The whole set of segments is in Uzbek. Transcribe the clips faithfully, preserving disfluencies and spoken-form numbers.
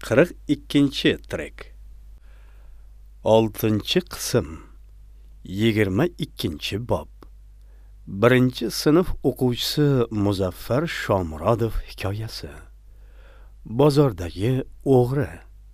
qirq ikkinchi trek. oltinchi qism. yigirma ikkinchi bob. Birinchi sinf o'quvchisi Muzaffar Shomurodov hikoyasi. Bozordagi o'g'ri.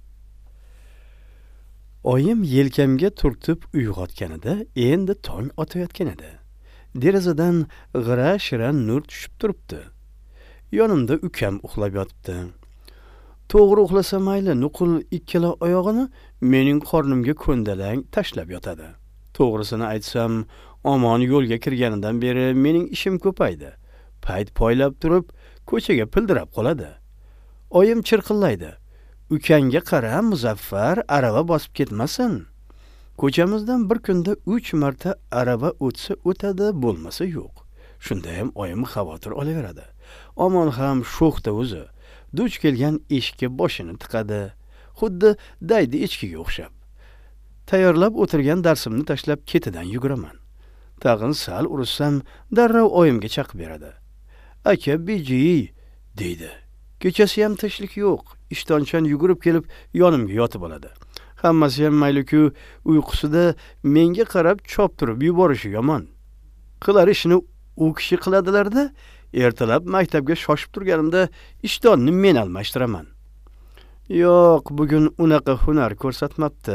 Oyim yelkamga turtib uyg'otganida endi tong otayotgan edi. Derazadan g'ira-shira nur tushib turibdi. Yonimda ukam uxlab yotibdi. To'g'ri uxlasa mayli, nuqul ikkala oyog'ini mening qornimga ko'ndalang tashlab yotadi. To'g'risini aytsam, omon yo'lga kirganidan beri mening ishim ko'paydi. Payt poylab turib, ko'chaga pildirab qoladi. Oyim chirqillaydi. Ukangga qara, Muzaffar, arava bosib ketmasin. Ko'chamizdan bir kunda uch marta arava o'tsa o'tadi, bo'lmasa yo'q. Shunda ham oyim xavotir olaveradi. Omon ham sho'xda o'zi. Duch kelgan eshikka boshini tiqadi. Xuddi daydi echkiga o'xshab. Tayyorlab o'tirgan darsimni tashlab ketidan yuguraman. Tag'in sal urussam, darrov oyimga chaqib beradi. "Aka, beji", deydi. Kechasi ham tinchlik yo'q. Ishtonchan yugurib kelib yonimga yotib oladi. Hammasi ham mayli-ku, uyqusida menga qarab chop turib yuborishi yomon. Qilar ishini u kishi qiladilar-da, ertalab maktabga shoshib turganimda ishtonni men almashtiraman. Yo'q, bugun unaqa hunar ko'rsatmabdi.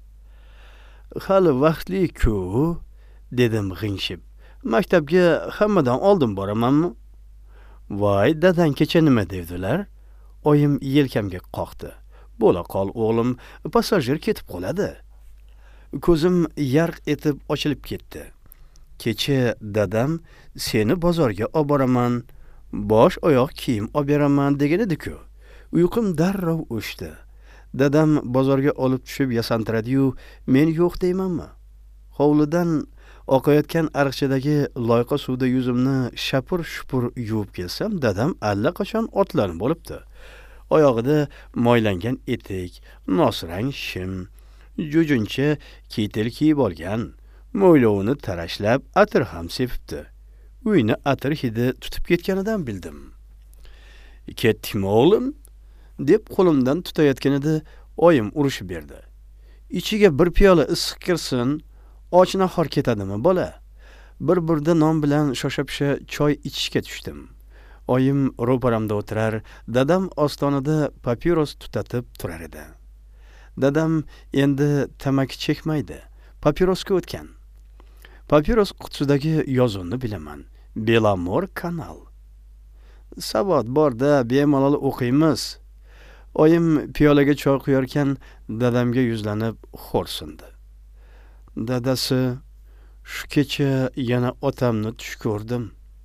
Hali vaqtli-ku, dedim g'ingshib. Maktabga hammadan oldin boramanmi? Voy, dadang kecha nima devdilar? Oyim yelkamga qoqdi. Bo'la qol o'g'lim, passajir ketib qoladi. Ko'zim yarq etib ochilib ketdi. Kecha dadam seni bozorga olib boraman, bosh oyoq kiyim olib beraman degan edi-ku. Uyqum darrov o'chdi. Dadam bozorga olib tushib yasantiradi-yu, men yo'q deymanmi? Hovlidan oqayotgan ariqchadagi loyqa suvda yuzimni shapur-shupur yuvib kelsam, dadam allaqachon otlanib bo'libdi. Oyog'ida moylangan etek, nosrang shim, jo'juncha kitel kiyib olgan. Mo'ylovini tarashlab, atir ham sepibdi. Uyni atir hidi tutib ketganidan bildim. "Ketdingmi o'g'lim?" deb qo'limdan tutayotgan edi, oyim urushib berdi. "Ichiga bir piyola issiq kirsin, och nahor ketadimi bola?" Bir burda non bilan shosha-pisha choy ichishga tushdim. Oyim ro'paramda o'tirar, dadam ostonada papiros tutatib turar edi. Dadam endi tamaki chekmaydi, papirosga o'tgan. Papiros qutisidagi yozuvni bilaman. Belamor kanal. Savod borda bemalol o'qiymiz. Oyim piyolaga choy quyarkan, dadamga yuzlanib xo'rsindi. Dadasi, shu kecha yana otamni tush ko'rdim.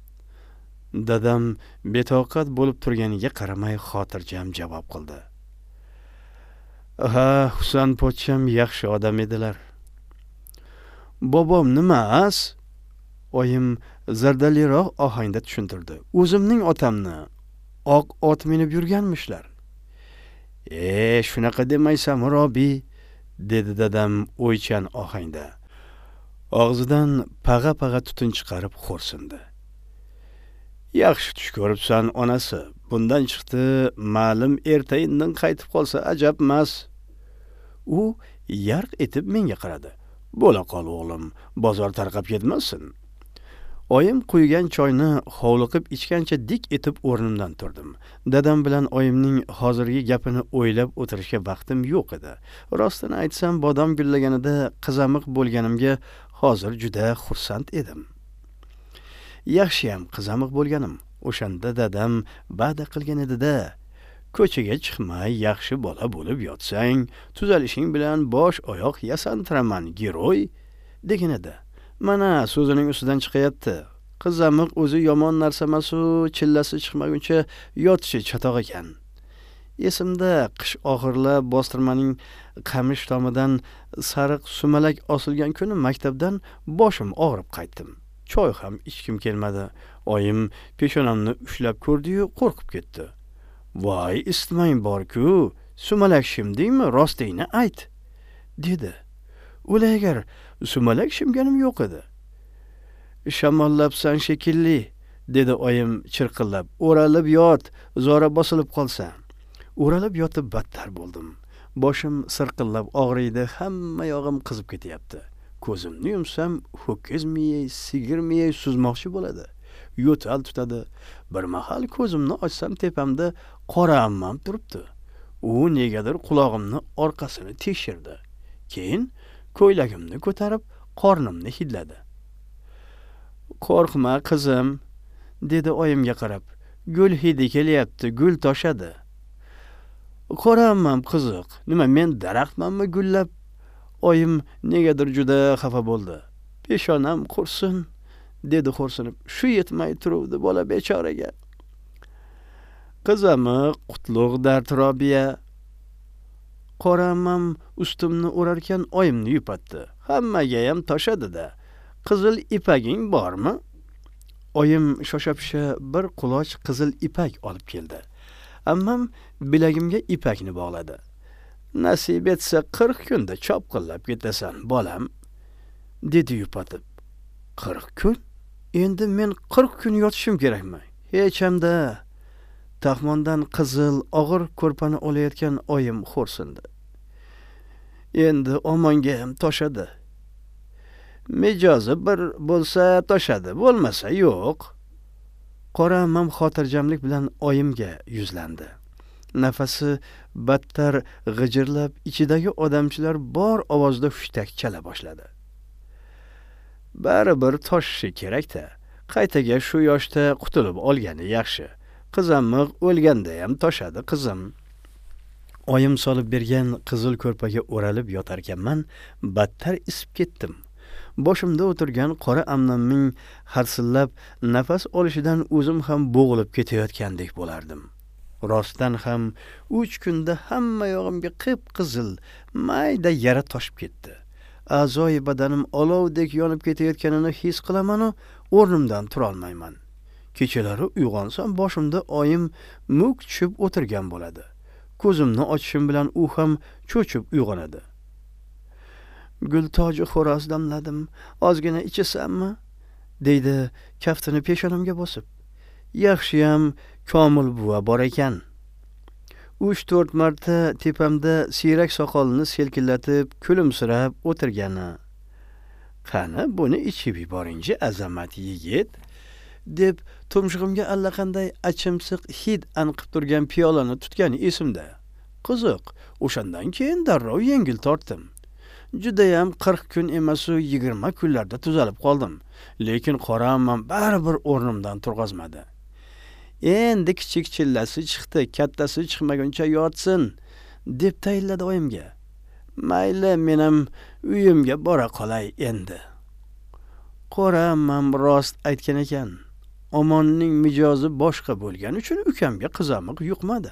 Dadam betoqat bo'lib turganiga qaramay xotirjam javob qildi. "Ha, Husan pochcham yaxshi odam edilar." "Bobom nima as?" Oyim zardaliroq ohangda tushuntirdi. "O'zimning otamni oq ot minib yurganmishlar." "E, shunaqa demaysan, Robi", dedi dadam o'ychan ohangda. Og'zidan pag'a-pag'a tutun chiqarib xo'rsindi. "Yaxshi tush ko'ribsan, onasi. Bundan chiqdi, ma'lum ertayin qaytib qolsa ajabmas." U yarq etib menga qaradi. "Bo'la qol o'g'lim, bozor tarqab ketmasin." Oyim quygan choyni hovliqib ichgancha dik etib o'rnimdan turdim. Dadam bilan oyimning hozirgi gapini o'ylab o'tirishga vaqtim yo'q edi. Rostini aytsam, bodom gullaganida qizamiq bo'lganimga hozir juda xursand edim. Yaxshiyam qizamiq bo'lganim. O'shanda dadam va'da qilgan edi-da, "Ko'chaga chiqmay, yaxshi bola bo'lib yotsang, tuzalishing bilan bosh oyoq yasantiraman, giroy", degan edi. Mana so'zining ustidan chiqayapti. Qizamiq o'zi yomon narsa emas-u, chillasi chiqmaguncha yotishi chatoq ekan. Esimda qish oxirlab bostirmaning qamish tomidan sariq sumalak osilgan kuni maktabdan boshim og'rib qaytdim. Choy ham ichkim kelmadi. Oyim peshonamni ushlab ko'rdi-yu, qo'rqib ketdi. "Voy, isitmang bor-ku, sumalak shimdingmi? Rostingni ayt", dedi. "O'lagar, sumalak shimganim yo'q edi." "Shamollabsan shekilli", dedi oyim chirqillab. "O'ralib yot, zora bosilib qolsa." O'ralib yotib battar bo'ldim. Boshim sirqillab og'riydi, hamma yog'im qizib ketyapti. Ko'zimni yumsam, ho'kiz miyay, sigir miyay suzmoqchi bo'ladi. Yo'tal tutadi. Bir mahal ko'zimni ochsam tepamda qora ammam turibdi. U negadir qulog'imni orqasini tekshirdi. Keyin ko'ylagimni ko'tarib, qornimni hidladi. "Qo'rqma, qizim", dedi oyimga qarab. "Gul hidi kelyapti, gul toshadi." "Qora ammam qiziq. Nima, men daraxtmanmi gullab?" Oyim negadir juda xafa bo'ldi. "Peshonam qursin", dedi xo'rsinib. "Shu yetmay turuvdi bola bechoraga." "Qizami, qutlug' dard Robiya." Qora ammam ustimni o'rarkan oyimni yupatdi. "Hammaga ham toshadi-da. Qizil ipaging bormi?" Oyim shosha-pisha bir quloch qizil ipak olib keldi. Ammam bilagimga ipakni bog'ladi. "Nasib etsa qirq kunda chopqillab ketasan, bolam", dedi yupatib. "qirq kun? Endi men qirq kun yotishim kerakmi? Hech hamda." Taxmondan qizil og'ir ko'rpani olayotgan oyim xo'rsindi. "Endi omonga ham toshadi. Mijozi bir bo'lsa toshadi, bo'lmasa yo'q." Qora ammam xotirjamlik bilan oyimga yuzlandi. Nafasi battar g'ijirlab, ichidagi odamchilar bor ovozda hushtak chala boshladi. "Baribir toshishi kerak-da. Qaytaga shu yoshda qutulib olgani yaxshi. Qizamiq o'lganda ham toshadi, qizim." Oyim solib bergan qizil ko'rpaga o'ralib yotarkanman, battar isib ketdim. Boshimda o'tirgan qora ammamning harsillab nafas olishidan o'zim ham bo'g'ilib ketayotgandek bo'lardim. Rostdan ham uch kunda hamma yog'imga qip-qizil mayda yara toshib ketdi. A'zoyi badanim olovdek yonib ketayotganini his qilaman-u, o'rnimdan tura olmayman. Kechalari uyg'onsam boshimda oyim muk tushib o'tirgan bo'ladi. Ko'zimni ochishim bilan u ham cho'chib uyg'onadi. "Gultoji xo'roz damladim, ozgina ichasanmi?" deydi kaftini peshonamga bosib. "Yaxshiyam Komil buva bor ekan." uch to'rt marta tepamda siyrak soqolini selkillatib, kulimsirab o'tirgani. "Qani, buni ichib yuboring-chi, azamat yigit", deb tumshug'imga allaqanday achimsiq hid anqib turgan piyolani tutgani esimda. Qiziq, o'shandan keyin darrov yengil tortdim. Judayam qirq kun emas-u yigirma kunlarda tuzalib qoldim. Lekin qora ammam baribir o'rnimdan turg'azmadi. "Endi kichik chillasi chiqdi, kattasi chiqmaguncha yotsin", deb tayinladi oyimga. "Mayli, men ham uyimga bora qolay endi." Qora ammam rost aytgan ekan. Omonning mijozi boshqa bo'lgani uchun ukamga qizamiq yuqmadi.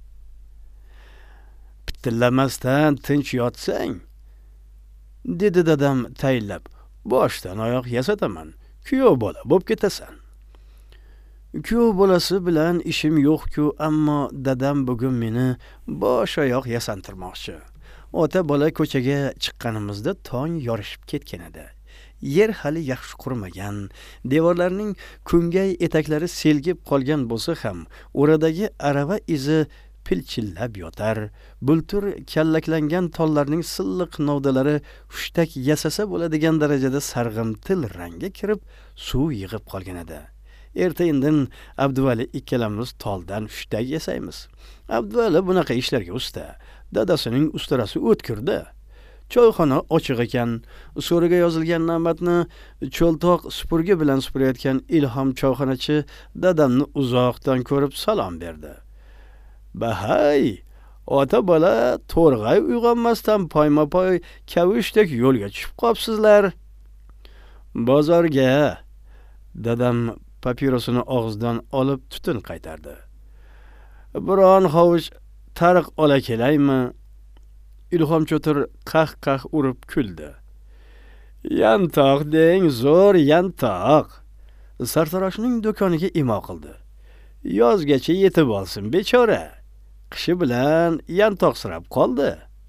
"Pitillamasdan tinch yotsang", dedi dadam tayinlab. "Boshdan oyoq yasataman, kuyov bola bo'p ketasan." Kuyov bolasi bilan ishim yo'q-ku, ammo dadam bugun meni bosh oyoq yasantirmoqchi. Ota bola ko'chaga chiqqanimizda tong yorishib ketgan edi. Yer hali yaxshi qurmagan, devorlarning kungay etaklari selgib qolgan bo'lsa ham, o'radagi arava izi pilchillab yotar. Bultur kallaklangan tollarning silliq novdalari hushtak yasasa bo'ladigan darajada sarg'imtil rangga kirib, suv yig'ib qolgan edi. Erta-indin Abduvali ikkalamiz toldan hushtak yasaymiz. Abduvali bunaqa ishlarga usta. Dadasining ustarasi o'tkirda. Choyxona ochiq ekan. So'riga yozilgan navbatni cho'ltoq supurgi bilan supurayotgan Ilhom choyxonachi dadamni uzoqdan ko'rib salom berdi. "Bahay, ota bola to'rg'ay uyg'onmasdan poyma-poy kavushdek yo'lga tushib qopsizlar." "Bozorga", dadam papirosini og'zidan olib tutun qaytardi. "Biron hovuch tariq ola kelaymi?" Ilhom cho'tir qah-qah urib kuldi. "Yantoq deng, zo'r yantoq." Sartaroshning do'koniga imo qildi. "Yozgacha yetib olsin bechora. Qishi bilan yantoqsirab qoldi."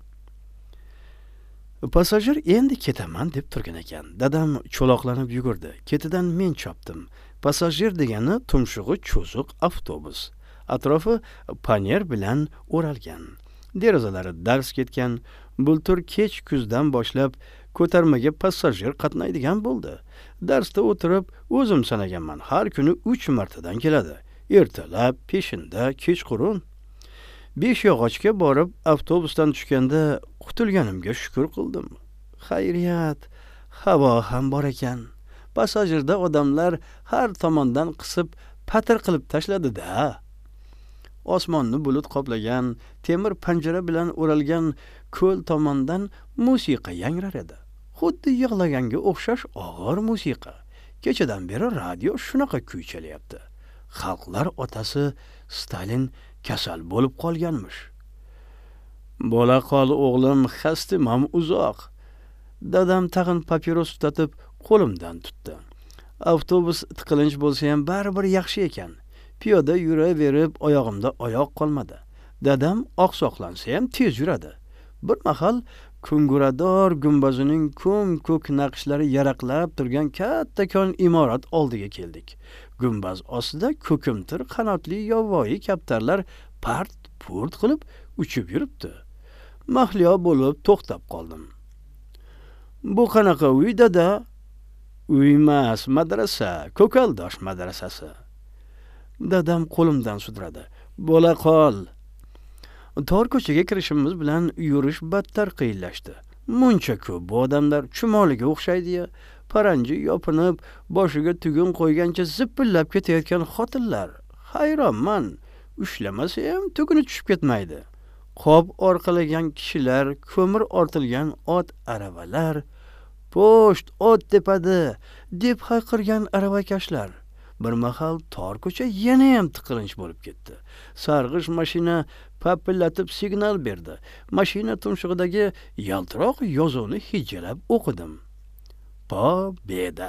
Passajir endi ketaman deb turgan ekan. Dadam cho'loqlanib yugurdi. Ketidan men chopdim. Passajir degani tumshug'i cho'ziq avtobus. Atrofi panyer bilan o'ralgan. Derazalari dars ketgan. Bultur kech kuzdan boshlab ko'tarmaga passajir qatnaydigan bo'ldi. Darsda o'tirib o'zim sanaganman. Har kuni uch martadan keladi. Ertalab, peshinda, kechqurun. besh yog'ochga borib avtobusdan tushganda qutulganimga shukr qildim. Xayriyat, havo ham bor ekan. Passajirda odamlar har tomondan qisib patir qilib tashladi-da. Osmonni bulut qoplagan, temir panjara bilan o'ralgan ko'l tomondan musiqa yangrar edi. Xuddi yig'laganga o'xshash og'ir musiqa. Kechadan beri radio shunaqa kuy chalyapti. Xalqlar otasi Stalin kasal bo'lib qolganmish. Bo'la qol o'g'lim, xastimam uzoq. Dadam tag'in papiros tutatib qo'limdan tutdi. Avtobus tiqilinch bo'lsa ham baribir yaxshi ekan. Piyoda yuraverib oyog'imda oyoq qolmadi. Dadam oqsoqlansa ham tez yuradi. Bir mahal kungurador gumbazining ko'm-ko'k naqshlari yaraqlab turgan kattakon imorat oldiga keldik. Gumbaz ostida ko'kimtir qanotli yovvoyi kaptarlar part-purt qilib uchib yuribdi. Mahliyo bo'lib to'xtab qoldim. Bu qanaqa uy, dada? Uy emas, madrasa, Ko'kaldosh madrasasi. Dadam qo'limdan sudradi. Bo'la qol. Tor ko'chaga kirishimiz bilan yurish battar qiyinlashdi. Muncha ko'p bu odamlar chumoliga o'xshaydi-ya. Paranji yopinib, boshiga tugun qo'ygancha zippillab ketayotgan xotinlar. Hayronman. Ushlamasa ham tuguni tushib ketmaydi. Qop orqalagan kishilar, ko'mir ortilgan ot aravalar, po'sht ot tepadi deb hayqirgan aravakashlar. Bir mahal tor ko'cha yana ham tiqilinch bo'lib ketdi. Sarg'ish mashina papillatib signal berdi. Mashina tumshug'idagi yaltiroq yozuvni hijjalab o'qidim. Pobeda.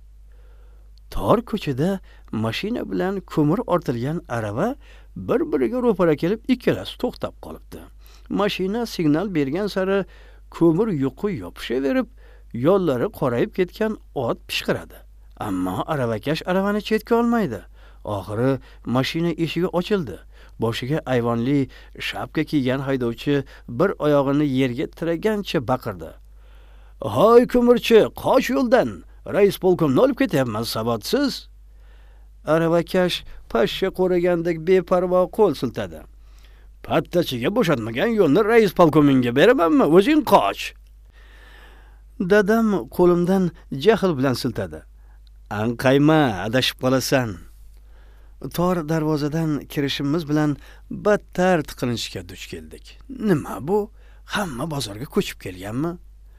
Tor ko'chada mashina bilan ko'mir ortilgan arava bir-biriga ro'para kelib ikkalasi to'xtab qolibdi. Mashina signal bergan sari ko'mir yuqi yopishaverib, yo'llari qorayib ketgan ot pishqiradi. Ammo aravakash aravani chetga olmaydi. Oxiri mashina eshigi ochildi. Boshiga ayvonli shapka kiygan haydovchi bir oyog'ini yerga tiragancha baqirdi. "Hoy ko'mirchi, qoch yo'ldan! Rais polkomni olib ketyapman, savodsiz!" Aravakash pashsha qo'ragandek beparvo qo'l siltadi. "Pattachiga bo'shatmagan yo'lni rais polkominga beramanmi? O'zing qoch!" Dadam qo'limdan jahl bilan siltadi. "Anqayma, adashib qolasan." Tor darvozadan kirishimiz bilan battar tiqilinchga duch keldik. Nima bu? Hamma bozorga ko'chib kelganmi?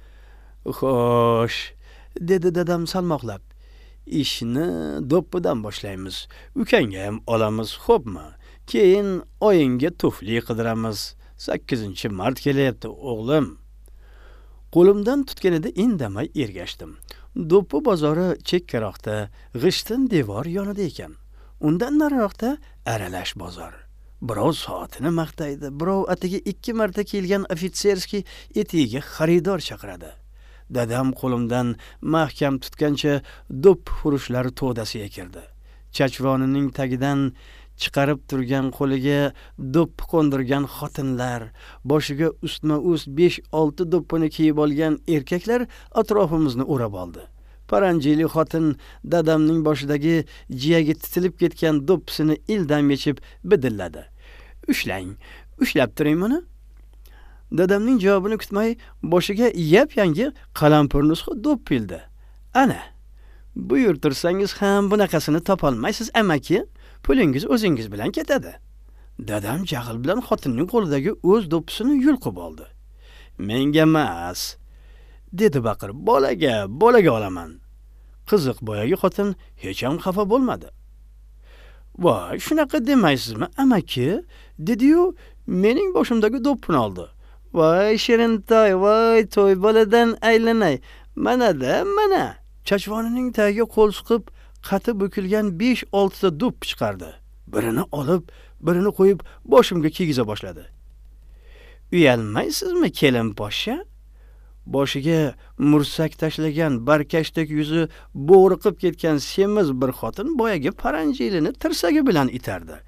Xo'sh, dedi dadam salmoqlab. Ishni do'ppidan boshlaymiz. Ukangga ham olamiz, xo'pmi? Keyin oyingga tufli qidiramiz. sakkizinchi mart kelyapti, o'g'lim. Qo'limdan tutganida indamay ergashdim. Do'ppi bozori chekkaroqda, g'ishtin devor yonida ekan. Undan nariroqda aralash bozor. Birov soatini maqtaydi, birov atiga ikki marta kelgan ofitserskiy etiga xaridor chaqiradi. Dadam qo'limdan mahkam tutgancha do'pp xurushlari to'dasiga kirdi. Chachvonining tagidan chiqarib turgan qo'liga do'pp qo'ndirgan xotinlar, boshiga ustma-ust besh olti do'ppini kiyib olgan erkaklar atrofimizni o'rab oldi. Paranjili xotin dadamning boshidagi jiyagi titilib ketgan do'ppisini ildam yechib bidilladi. "Ushlang, ushlab turing buni." Dadamning javobini kutmay boshiga yap-yangi qalampir nusxa do'pp ildi. "Ana, buyurtirsangiz ham bunaqasini topolmaysiz, amaki. Pulingiz o'zingiz bilan ketadi." Dadam jahl bilan xotinning qo'lidagi o'z do'ppisini yulqib oldi. "Menga emas," dedi baqirib. "Bolaga, bolaga olaman." Qiziq boyagi xotin hech ham xafa bo'lmadi. "Voy, shunaqa demaysizmi, amaki?" dedi-yu, mening boshimdagi do'ppini oldi. "Voy, shirintoy, voy, to'y boladan aylanay. Mana-da, mana." Chachvonining tagiga qo'l suqib, qati bukilgan besh olti ta do'pp chiqardi. Birini olib, birini qo'yib boshimga kiygiza boshladi. "Uyalmaysizmi, kelin poshsha?" Boshiga mursak tashlagan barkashdek yuzi bo'g'riqib ketgan semiz bir xotin boyagi paranjilini tirsagi bilan itardi.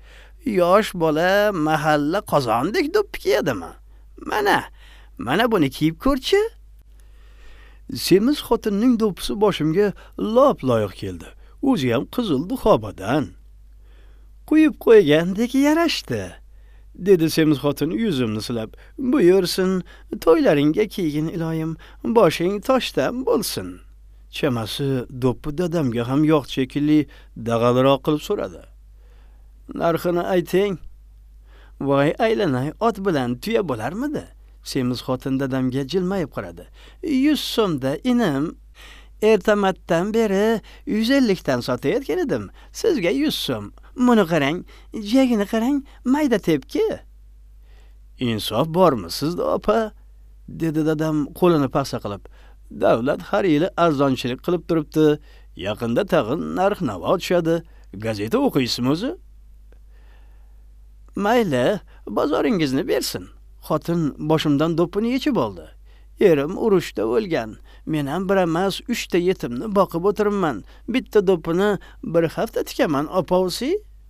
Yosh bola mahalla qozondek do'ppi kiyadimi? Mana, mana buni kiyib ko'rchi. Semiz xotinning do'ppisi boshimga lop loyiq keldi. O'zi ham qizil duxobadan. Qo'yib qo'ygandek yarashdi, dedi semiz xotin yuzimni silab. Buyursin, to'ylaringga kiygin iloyim, boshing toshdan bo'lsin. Chamasi do'ppi dadamga ham yo'q shekilli dag'alroq qilib so'radi. Narxini ayting. Voy aylanay, ot bilan tuya bo'larmidi? Semiz xotin dadamga jilmayib qaradi. yuz so'mda inim. Ertamatdan beri yuz ellik dan sotayotgan edim. Sizga yuz so'm. Buni qarang, jagini qarang, mayda tepki. Insof bormi sizda, opa? Dedi dadam qo'lini paxsa qilib. Davlat har yili arzonchilik qilib turibdi. Yaqinda tag'in narx-navo tushadi. Gazeta o'qiysizmi o'zi? Mayli, bozoringizni bersin. Xotin boshimdan do'ppini yechib oldi. Erim urushda o'lgan. Men ham bir emas, uchta yetimni boqib o'tiribman. Bitta do'ppini bir hafta tikaman, opavsi.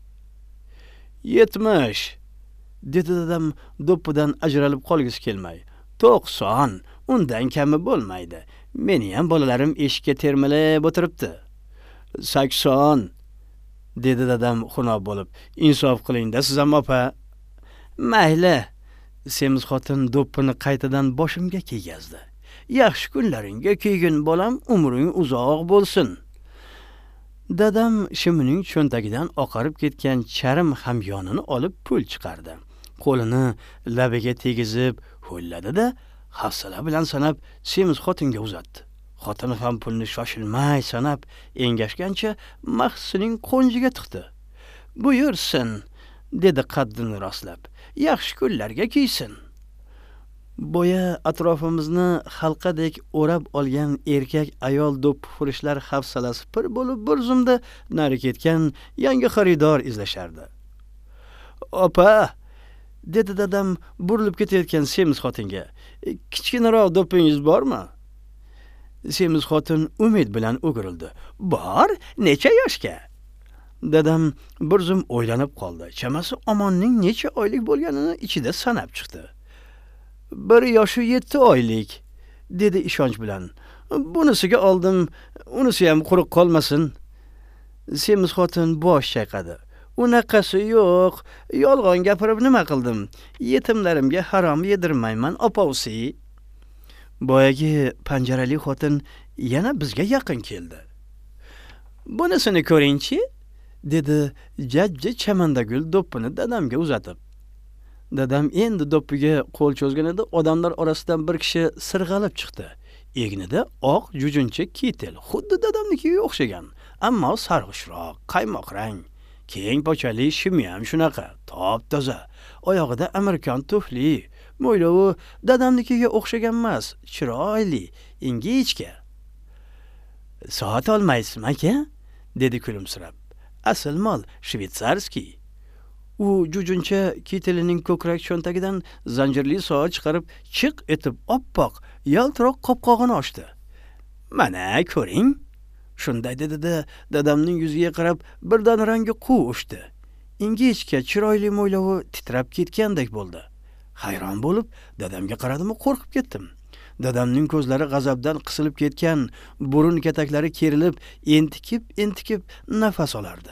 yetmish, dedi dadam do'ppidan ajralib qolgisi kelmay. to'qson, undan kami bo'lmaydi. Meni ham bolalarim eshikka termilib o'tiribdi. sakson, dedi dadam xunob bo'lib. Insof qiling-da siz ham, opa. Mayli. Semiz xotin do'ppini qaytadan boshimga kiygazdi. Yaxshi kunlaringga kiygin bolam, umring uzoq bo'lsin. Dadam shimining cho'ntagidan oqarib ketgan charm hamyonini olib pul chiqardi. Qo'lini labiga tegizib ho'lladi-da, hafsala bilan sanab semiz xotinga uzatdi. Xotin ham pulni shoshilmay sanab engashgancha mahsining qo'njiga tiqdi. Buyursin, dedi qaddini rostlab. Yaxshi kunlarga kiysin. Boya atrofimizni halqadek o'rab olgan erkak ayol do'ppi furishlar hafsalasi pir bo'lib bir zumda nari ketgan yangi xaridor izlashardi. Opa, dedi dadam burilib ketayotgan semiz xotinga. Kichkinaroq do'ppingiz bormi? Semiz xotin umid bilan o'girildi. Bor, necha yoshga? Dadam bir zum o'ylanib qoldi. Chamasi Omonning necha oylik bo'lganini ichida sanab chiqdi. Bir yoshi yetti oylik, dedi ishonch bilan. Bunisiga oldim, unisi ham quruq qolmasin. Semiz xotin bosh chayqadi. Unaqasi yo'q, yolg'on gapirib nima qildim? Yetimlarimga harom yedirmayman, opavsi. Boyagi panjarali xotin yana bizga yaqin keldi. Bunisini ko'ringchi, dedi jajji chamandagul do'ppini dadamga uzatib. Dadam endi do'ppiga qo'l cho'zganida odamlar orasidan bir kishi sirg'alib chiqdi. Egnida oq jujuncha kitel, xuddi dadamnikiga o'xshagan, ammo sarg'ishroq, qaymoq rang. Keng pochali shimi ham shunaqa, top-toza. Oyog'ida amerikan tufli, mo'ylovi dadamnikiga o'xshagan emas, chiroyli, ingichka. Soat olmaysizmi, aka? Dedi kulimsirab. Asl mol shvetsarskiy. U jujuncha kitelining ko'krak cho'ntagidan zanjirli soat chiqarib, chiq etib oppoq, yaltiroq qopqog'ini ochdi. Mana ko'ring. Shunday dedi-da, dadamning yuziga qarab birdan rangi quv o'chdi. Ingichka chiroyli mo'ylovi titrab ketgandek bo'ldi. Hayron bo'lib, dadamga qaradim, qo'rqib ketdim. Dadamning ko'zlari g'azabdan qisilib ketgan, burun kataklari kerilib, entikib-entikib nafas olardi.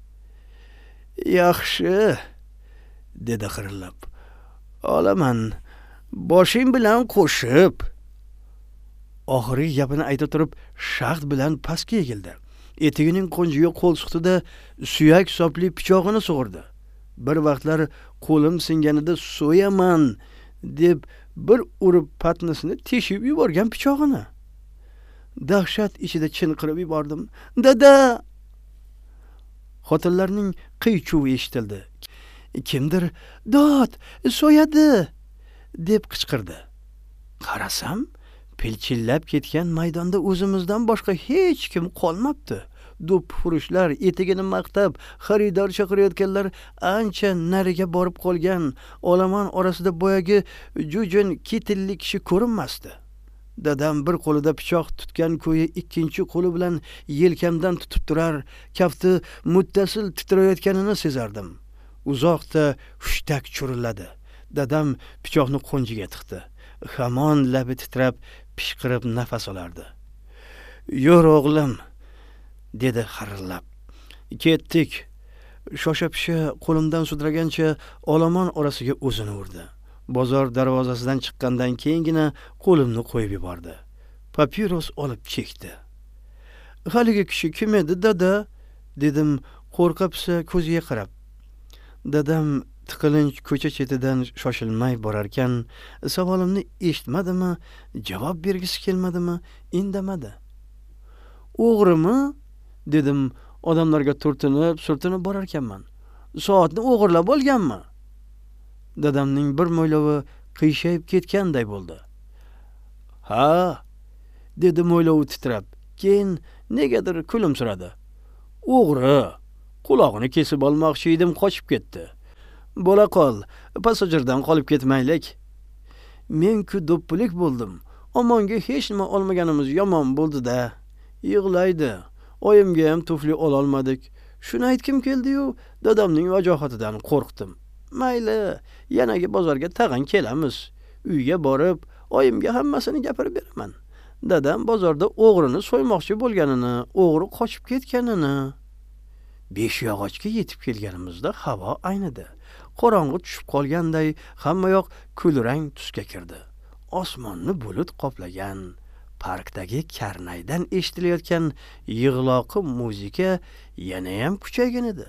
Yaxshi, dedi xirillab. Olaman, boshing bilan qo'shib. Oxirgi gapini ayta turib, shaxt bilan pastga egildi. Etigining qo'njiga qo'l suqdi-da, suyak sopli pichog'ini sug'urdi. Bir vaqtlar qo'lim singanida so'yaman deb bir urib patnisini teshib yuborgan pichog'ini. Dahshat ichida chinqirib yubordim. Dada! Xotinlarning qiy-chuvi eshitildi. Kimdir "Dod, so'yadi!" deb qichqirdi. Qarasam, pilchillab ketgan maydonda o'zimizdan boshqa hech kim qolmabdi. Do'ppi furushlar etigini maqtab, xaridor chaqirayotganlar ancha nariga borib qolgan. Olomon orasida boyagi jujun kitilli kishi ko'rinmasdi. Dadam bir qo'lida pichoq tutgan ko'yi ikkinchi qo'li bilan yelkamdan tutib turar, kafti muttasil titrayotganini sezardim. Uzoqda hushtak churilladi. Dadam pichoqni qo'njiga tiqdi. Hamon labi titrab, pishqirib nafas olardi. "Yur o'g'lim", dedi xirillab. Ketdik. Shosha-pisha qo'limdan sudragancha olomon orasiga o'zini urdi. Bozor darvozasidan chiqqandan keyingina qo'limni qo'yib yubordi. Papiros olib chekdi. "Haligi kishi kim edi, dada?" dedim qo'rqibsa ko'ziga qarab. Dadam tiqilinch ko'cha chetidan shoshilmay borarkan, savolimni eshitmadimi, javob bergisi kelmadimi, indamadi. "O'g'rimi?" dedim odamlarga turtinib, surtinib borarkanman. "Soatni o'g'irlab olganmi?" Dadamning bir mo'ylovi qiyshayib ketganday bo'ldi. "Ha", dedi mo'ylovi titrab. Keyin negadir kulimsiradi. "O'g'ri. Quloqni kesib olmoqchi edim, qochib ketdi. Bo'la qol, passajirdan qolib ketmaylik. Men-ku do'ppilik bo'ldim. Omonga hech nima olmaganimiz yomon bo'ldi-da. Yig'laydi. Oyimga ham tufli ololmadik. Shuni aytkim keldi-yu, dadamning vajohatidan qo'rqdim. Mayli, yanaga bozorga tag'in kelamiz. Uyga borib, oyimga hammasini gapirib beraman. Dadam bozorda o'g'rini so'ymoqchi bo'lganini, o'g'ri qochib ketganini." Beshyog'ochga yetib kelganimizda havo aynidi. Qorong'i tushib qolganday hamma yoq kulrang tusga kirdi. Osmonni bulut qoplagan, parkdagi karnaydan eshitilayotgan yig'loqi muzika yana ham kuchaygan edi.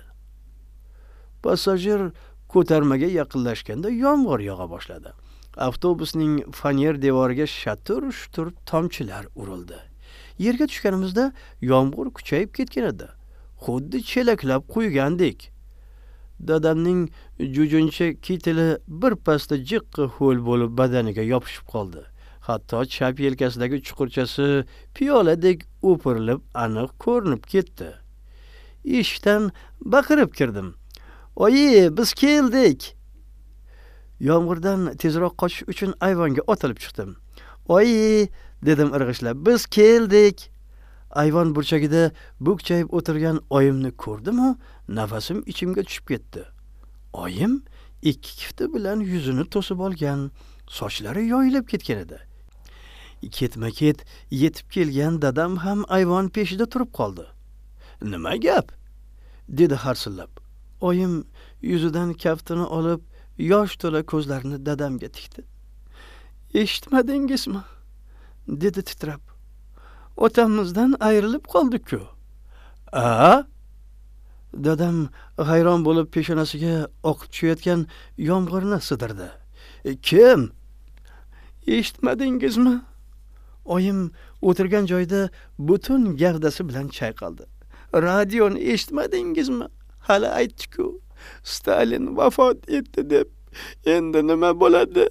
Passajir ko'tarmaga yaqinlashganda yomg'ir yog'a boshladi. Avtobusning faner devoriga shatur-shutur tomchilar urildi. Yerga tushganimizda yomg'ir kuchayib ketgan edi. Xuddi chelaklab quygandik. Dadamning jujuncha kitili bir pasda jiqqa ho'l bo'lib badaniga yopishib qoldi. Hatto chap yelkasidagi chuqurchasi piyoladek o'pirilib aniq ko'rinib ketdi. Eshikdan baqirib kirdim. "Oyi, biz keldik." Yomg'irdan tezroq qochish uchun ayvonga otilib chiqdim. "Oyi", dedim irg'ishlab, "biz keldik." Ayvon burchagida bukchayib o'tirgan oyimni ko'rdim-u, nafasim ichimga tushib ketdi. Oyim ikki kifti bilan yuzini to'sib olgan, sochlari yoyilib ketgan edi. Ketma-ket yetib kelgan dadam ham ayvon peshida turib qoldi. "Nima gap?" dedi harsillab. Oyim yuzidan kaftini olib, yosh to'la ko'zlarini dadamga tikdi. "Eshitmadingizmi?" dedi titrab. "Otamizdan ayrilib qoldik-ku." "A?" Dadam hayron bo'lib peshonasiga oqib tushayotgan yomg'irni sidirdi. "Kim?" "Eshitmadingizmi?" Oyim o'tirgan joyda butun gavdasi bilan chayqaldi. "Radioni eshitmadingizmi? Hali aytdi-ku, Stalin vafot etdi deb. Endi nima bo'ladi?"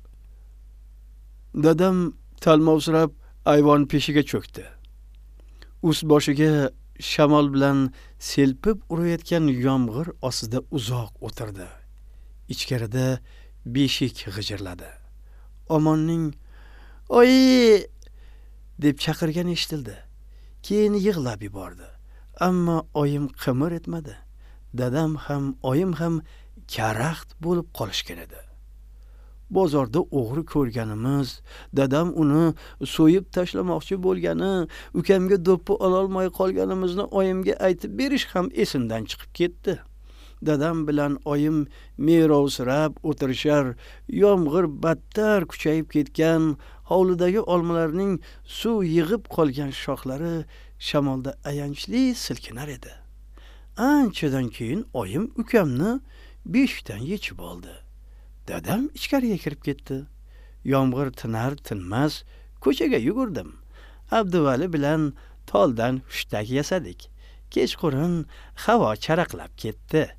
Dadam talmovsirab ayvon peshiga cho'kdi. Ust boshiga shamol bilan selpib urayotgan yomg'ir ostida uzoq o'tirdi. Ichkarida beshik g'ijirladi. Omonning "Oyi!" deb chaqirgani eshitildi. Keyin yig'lab yubordi. Ammo oyim qimir etmadi. Dadam ham, oyim ham karaxt bo'lib qolishgan edi. Bozorda o'g'ri ko'rganimiz, dadam uni so'yib tashlamoqchi bo'lgani, ukamga do'ppi ololmay qolganimizni oyimga aytib berish ham esimdan chiqib ketdi. Dadam bilan oyim merovsirab o'tirishar, yomg'ir battar kuchayib ketgan, hovlidagi olmalarning suv yig'ib qolgan shoxlari shamolda ayanchli silkinar edi. Anchadan keyin oyim ukamni beshikdan yechib oldi. Dadam ichkariga kirib ketdi. Yomg'ir tinar tinmas ko'chaga yugurdim. Abduvali bilan toldan hushtak yasadik. Kechqurun havo charaqlab ketdi.